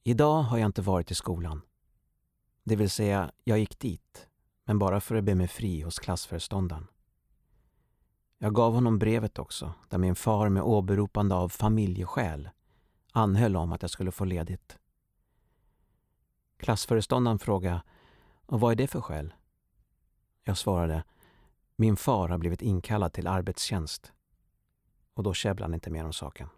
Idag har jag inte varit i skolan. Det vill säga, jag gick dit, men bara för att be mig fri hos klassföreståndaren. Jag gav honom brevet också, där min far med åberopande av familjeskäl anhöll om att jag skulle få ledigt. Klassföreståndaren frågade, och vad är det för skäl? Jag svarade, min far har blivit inkallad till arbetstjänst. Och då käbblade han inte mer om saken.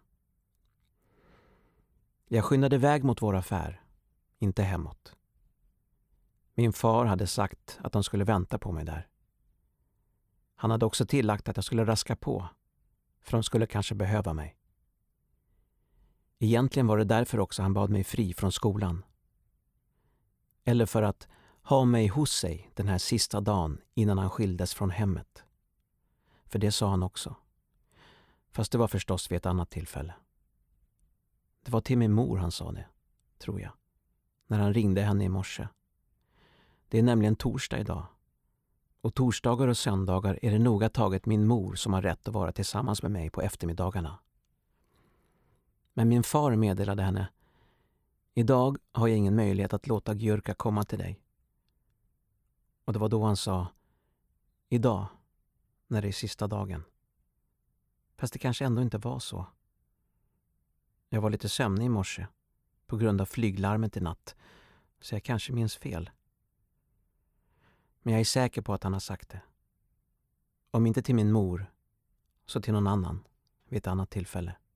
Jag skyndade iväg mot vår affär, inte hemåt. Min far hade sagt att de skulle vänta på mig där. Han hade också tillagt att jag skulle raska på, för de skulle kanske behöva mig. Egentligen var det därför också han bad mig fri från skolan. Eller för att ha mig hos sig den här sista dagen innan han skildes från hemmet. För det sa han också. Fast det var förstås vid ett annat tillfälle. Det var till min mor han sa det, tror jag, när han ringde henne i morse. Det är nämligen torsdag idag. Och torsdagar och söndagar är det noga taget min mor som har rätt att vara tillsammans med mig på eftermiddagarna. Men min far meddelade henne, idag har jag ingen möjlighet att låta Gjurka komma till dig. Och det var då han sa, idag, när det är sista dagen. Fast det kanske ändå inte var så. Jag var lite sömnig i morse på grund av flyglarmet i natt, så jag kanske minns fel. Men jag är säker på att han har sagt det. Om inte till min mor, så till någon annan vid ett annat tillfälle.